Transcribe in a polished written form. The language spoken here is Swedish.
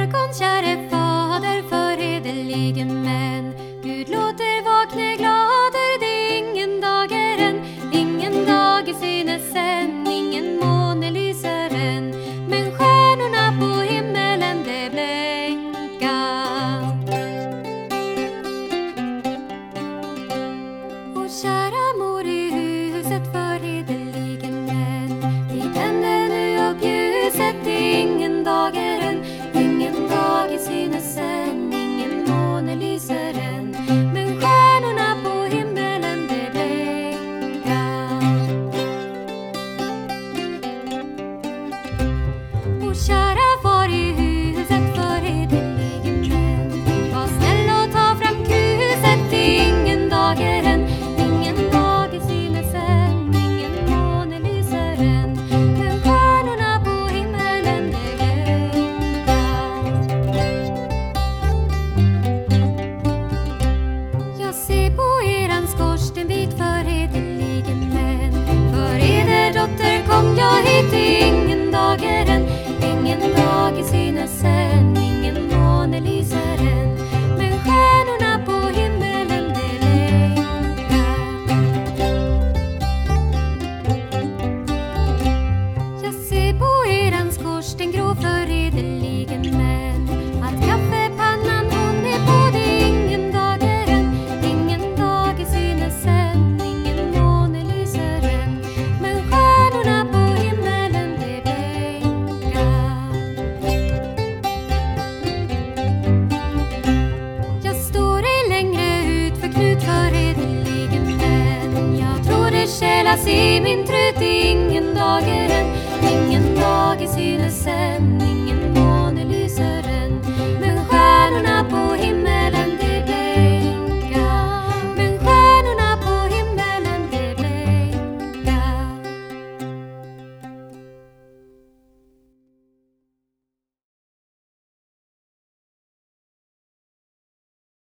morgon, käre fader, för edeligen män. Gud låter vakna glader, det är ingen dag är än. Ingen dag i synes än, ingen måne lyser än. Men stjärnorna på himmelen, det blänka. Och kära mor i huset, för edeligen män. Vi tänder nu upp ljuset, det är ingen dag är än. Ingen dag i synes än, ingen måne lyser än. Men stjärnorna på himmelen, det blänka. Och kära far i huset, för edeligen män. Var snäll och ta fram kruset, det är ingen dag är än. Ingen dag i synes än, ingen måne lyser än. Men stjärnorna på himmelen, det blänka. Jag ser på eran skorstenbit, för edeligen män. För eder dotter kom jag hit